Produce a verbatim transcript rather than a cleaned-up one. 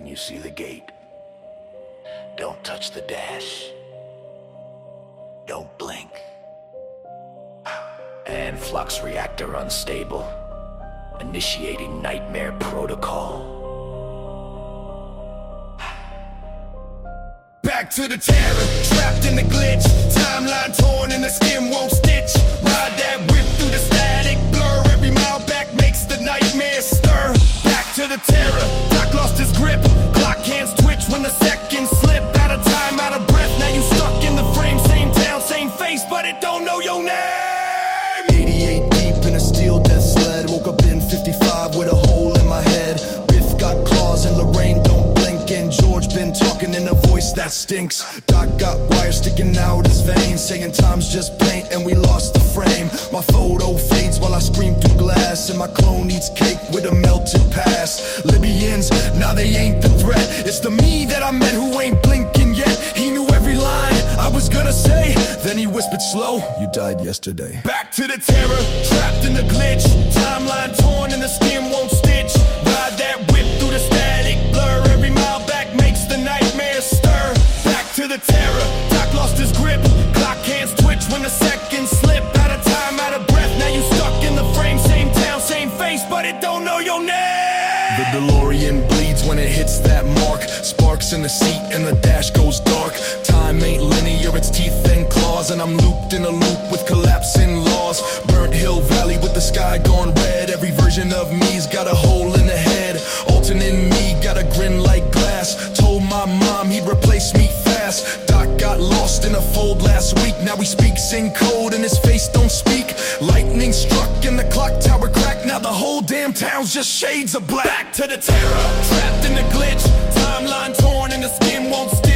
you see the gate. Don't touch the dash. Don't blink. And flux reactor unstable. Initiating nightmare protocol. Back to the terror, trapped in the glitch. Timeline torn and the skin won't stitch. Ride that whip through the static blur. Every mile back makes the nightmare stir. Back to the terror, Doc lost his grip. Clock hands twitch when the seconds slip. Out of time, out of breath, now you stuck in the frame. Same town, same face, but it don't know your name. Eighty-eight deep in a steel death sled. Woke up in fifty-five with a hole in my head. Biff got claws and Lorraine don't blink. And George been talking in a voice that stinks. Doc got wires sticking out his veins, saying time's just paint and we lost the frame. My photo fades while I scream through glass, and my clone eats cake with a melted past. Libyans, now they ain't the threat. It's the me that I met who ain't blinking yet. He knew every line I was gonna say. Then he whispered slow, you died yesterday. Back to the terror, trapped in the glitch. Timeline torn and the skin won't stitch. Ride that whip through the static blur. Every mile back makes the nightmare stir. Back to the terror, Doc lost his grip. Clock hands twitch when the seconds slip. Out of time, out of breath, now you stuck in the frame. Same town, same face, but it don't know your name. The DeLorean bleeds when it hits that mark. Sparks in the seat and the dash goes dark. Time ain't linear, it's teeth and claws. And I'm looped in a loop with collapsing laws. Burnt Hill Valley with the sky gone red. Every version of me's got a hole in the head. Alternate me got a grin like glass. Told my mom he'd replace me fast. Doc got lost in a fold last week. Now he speaks in code and his face don't speak. Lightning struck and the clock tower cracked. Now the whole damn town's just shades of black. Back to the terror, trapped in the glitch. Timeline torn and the skin won't stitch.